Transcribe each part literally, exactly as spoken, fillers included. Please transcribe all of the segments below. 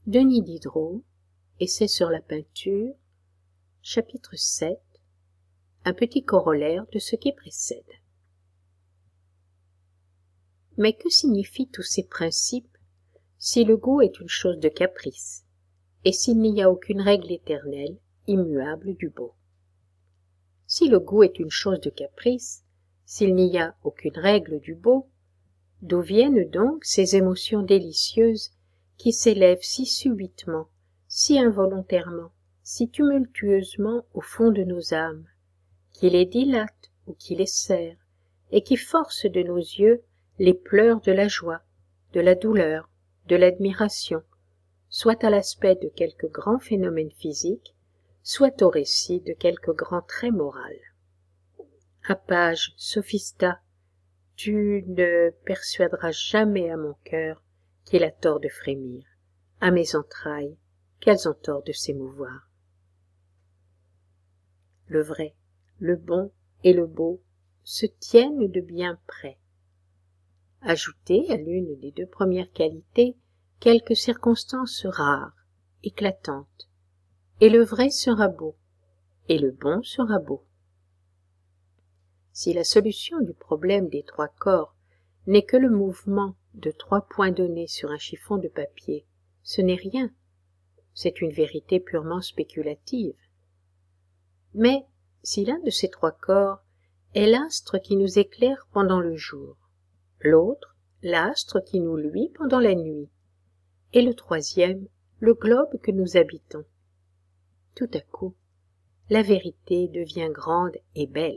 Denis Diderot, Essai sur la peinture, chapitre sept, un petit corollaire de ce qui précède. Mais que signifient tous ces principes si le goût est une chose de caprice, et s'il n'y a aucune règle éternelle, immuable du beau? Si le goût est une chose de caprice, s'il n'y a aucune règle du beau, d'où viennent donc ces émotions délicieuses qui s'élèvent si subitement, si involontairement, si tumultueusement au fond de nos âmes, qui les dilatent ou qui les serrent, et qui forcent de nos yeux les pleurs de la joie, de la douleur, de l'admiration, soit à l'aspect de quelque grand phénomène physique, soit au récit de quelque grand trait moral. Apage, sophista, tu ne persuaderas jamais à mon cœur qu'il a tort de frémir, à mes entrailles qu'elles ont tort de s'émouvoir. Le vrai, le bon et le beau se tiennent de bien près. Ajoutez à l'une des deux premières qualités quelques circonstances rares, éclatantes, et le vrai sera beau, et le bon sera beau. Si la solution du problème des trois corps n'est que le mouvement de trois points donnés sur un chiffon de papier, ce n'est rien, c'est une vérité purement spéculative. Mais si l'un de ces trois corps est l'astre qui nous éclaire pendant le jour, l'autre l'astre qui nous luit pendant la nuit, et le troisième le globe que nous habitons, tout à coup, la vérité devient grande et belle.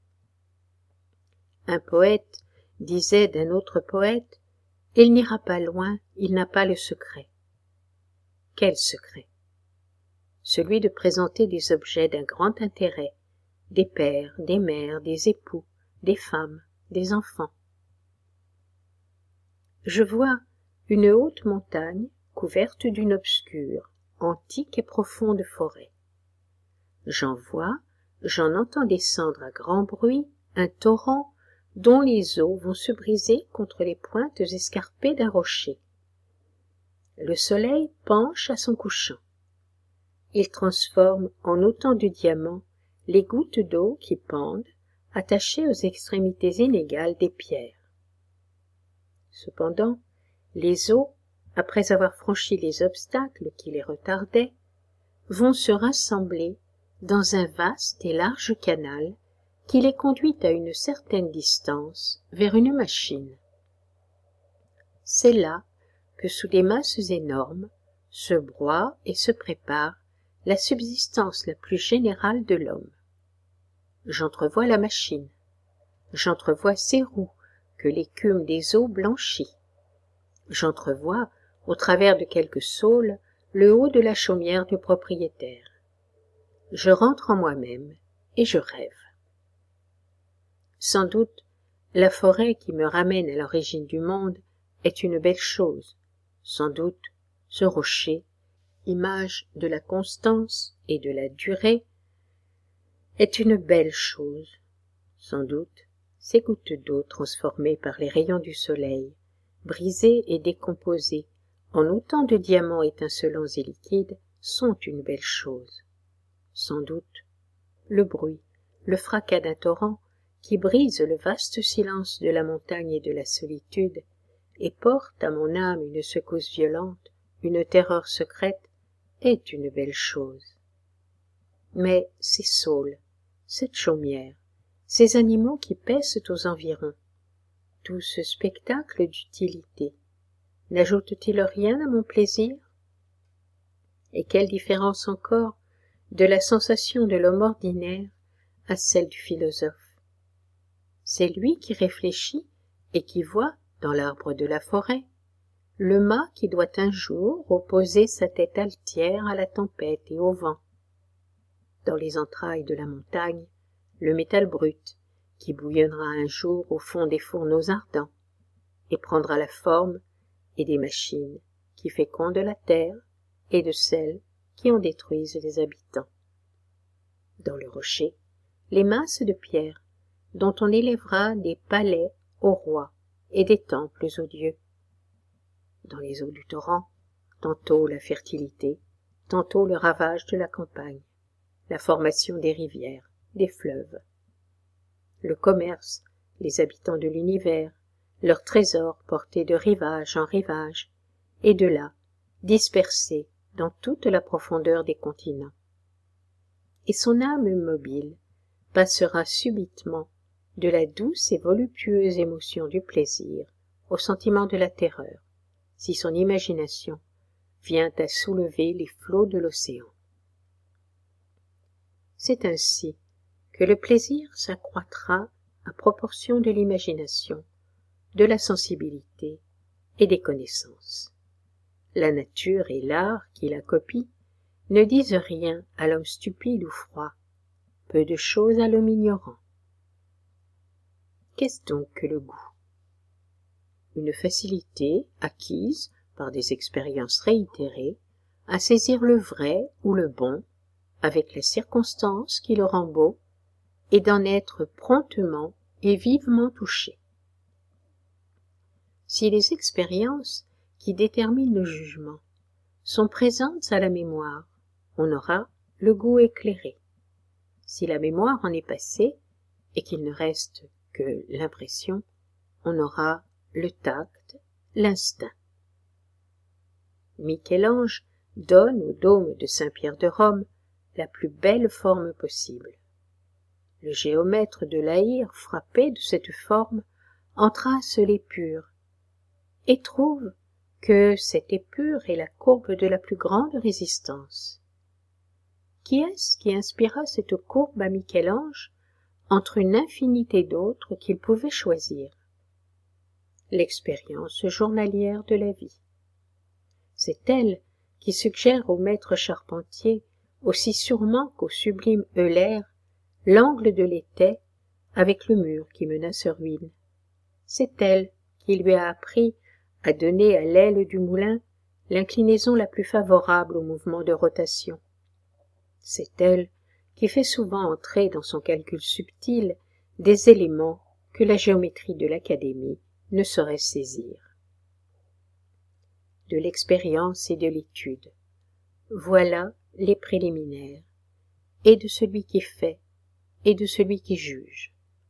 Un poète disait d'un autre poète, « Il n'ira pas loin, il n'a pas le secret. » Quel secret? Celui de présenter des objets d'un grand intérêt, des pères, des mères, des époux, des femmes, des enfants. Je vois une haute montagne couverte d'une obscure, antique et profonde forêt. J'en vois, j'en entends descendre à grand bruit un torrent dont les eaux vont se briser contre les pointes escarpées d'un rocher. Le soleil penche à son couchant. Il transforme en autant de diamants les gouttes d'eau qui pendent, attachées aux extrémités inégales des pierres. Cependant, les eaux, après avoir franchi les obstacles qui les retardaient, vont se rassembler dans un vaste et large canal qui les conduit à une certaine distance vers une machine. C'est là que sous des masses énormes se broie et se prépare la subsistance la plus générale de l'homme. J'entrevois la machine, j'entrevois ses roues que l'écume des eaux blanchit, j'entrevois, au travers de quelques saules, le haut de la chaumière du propriétaire. Je rentre en moi-même et je rêve. Sans doute, la forêt qui me ramène à l'origine du monde est une belle chose. Sans doute, ce rocher, image de la constance et de la durée, est une belle chose. Sans doute, ces gouttes d'eau transformées par les rayons du soleil, brisées et décomposées en autant de diamants étincelants et liquides, sont une belle chose. Sans doute, le bruit, le fracas d'un torrent qui brise le vaste silence de la montagne et de la solitude et porte à mon âme une secousse violente, une terreur secrète, est une belle chose. Mais ces saules, cette chaumière, ces animaux qui paissent aux environs, tout ce spectacle d'utilité, n'ajoute-t-il rien à mon plaisir? Et quelle différence encore de la sensation de l'homme ordinaire à celle du philosophe? C'est lui qui réfléchit et qui voit, dans l'arbre de la forêt, le mât qui doit un jour opposer sa tête altière à la tempête et au vent. Dans les entrailles de la montagne, le métal brut, qui bouillonnera un jour au fond des fourneaux ardents, et prendra la forme et des machines qui fécondent la terre et de celles qui en détruisent les habitants. Dans le rocher, les masses de pierre, dont on élèvera des palais aux rois et des temples aux dieux. Dans les eaux du torrent, tantôt la fertilité, tantôt le ravage de la campagne, la formation des rivières, des fleuves. Le commerce, les habitants de l'univers, leurs trésors portés de rivage en rivage, et de là, dispersés dans toute la profondeur des continents. Et son âme mobile passera subitement de la douce et voluptueuse émotion du plaisir au sentiment de la terreur, si son imagination vient à soulever les flots de l'océan. C'est ainsi que le plaisir s'accroîtra à proportion de l'imagination, de la sensibilité et des connaissances. La nature et l'art qui la copient ne disent rien à l'homme stupide ou froid, peu de choses à l'homme ignorant. Qu'est-ce donc que le goût? Une facilité acquise par des expériences réitérées à saisir le vrai ou le bon avec la circonstance qui le rend beau et d'en être promptement et vivement touché. Si les expériences qui déterminent le jugement sont présentes à la mémoire, on aura le goût éclairé. Si la mémoire en est passée et qu'il ne reste que l'impression, on aura le tact, l'instinct. Michel-Ange donne au dôme de Saint-Pierre de Rome la plus belle forme possible. Le géomètre de l'Aïr, frappé de cette forme, en trace l'épure et trouve que cette épure est la courbe de la plus grande résistance. Qui est-ce qui inspira cette courbe à Michel-Ange entre une infinité d'autres qu'il pouvait choisir? L'expérience journalière de la vie. C'est elle qui suggère au maître charpentier, aussi sûrement qu'au sublime Euler, l'angle de l'étai avec le mur qui menace ruine. C'est elle qui lui a appris à donner à l'aile du moulin l'inclinaison la plus favorable au mouvement de rotation. C'est elle qui fait souvent entrer dans son calcul subtil des éléments que la géométrie de l'académie ne saurait saisir. De l'expérience et de l'étude, voilà les préliminaires, et de celui qui fait, et de celui qui juge.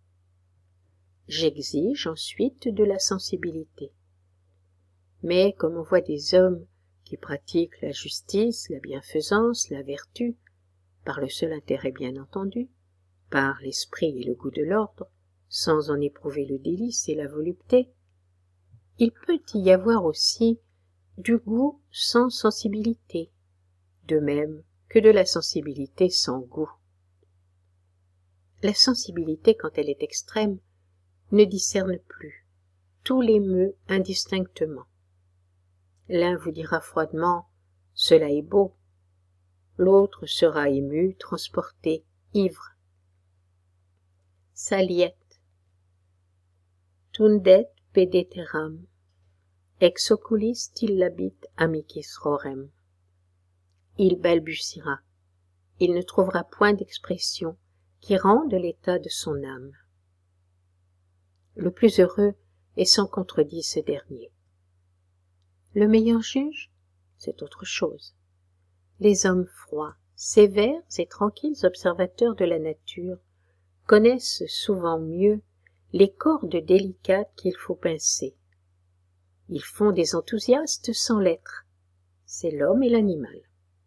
J'exige ensuite de la sensibilité. Mais comme on voit des hommes qui pratiquent la justice, la bienfaisance, la vertu, par le seul intérêt bien entendu, par l'esprit et le goût de l'ordre, sans en éprouver le délice et la volupté, il peut y avoir aussi du goût sans sensibilité, de même que de la sensibilité sans goût. La sensibilité, quand elle est extrême, ne discerne plus, tout l'émeut indistinctement. L'un vous dira froidement « cela est beau », l'autre sera ému, transporté, ivre. Saliet. Tundet pedeteram, ex oculis tillabit amicis rorem. Il balbutiera, il ne trouvera point d'expression qui rende l'état de son âme. Le plus heureux est sans contredit ce dernier. Le meilleur juge, c'est autre chose. Les hommes froids, sévères et tranquilles observateurs de la nature connaissent souvent mieux les cordes délicates qu'il faut pincer. Ils font des enthousiastes sans l'être. C'est l'homme et l'animal.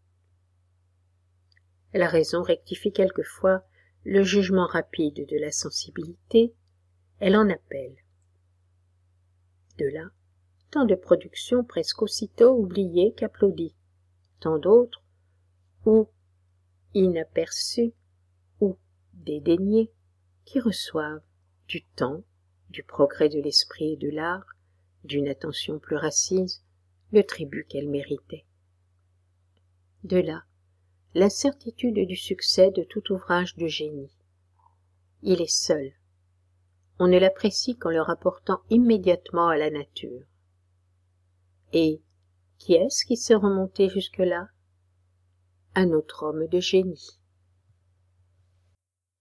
La raison rectifie quelquefois le jugement rapide de la sensibilité, elle en appelle. De là, tant de productions presque aussitôt oubliées qu'applaudies, tant d'autres, ou inaperçues, ou dédaignées, qui reçoivent du temps, du progrès de l'esprit et de l'art, d'une attention plus racise, le tribut qu'elles méritaient. De là, l'incertitude du succès de tout ouvrage de génie. Il est seul. On ne l'apprécie qu'en le rapportant immédiatement à la nature. Et qui est-ce qui s'est remonté jusque-là? Un autre homme de génie.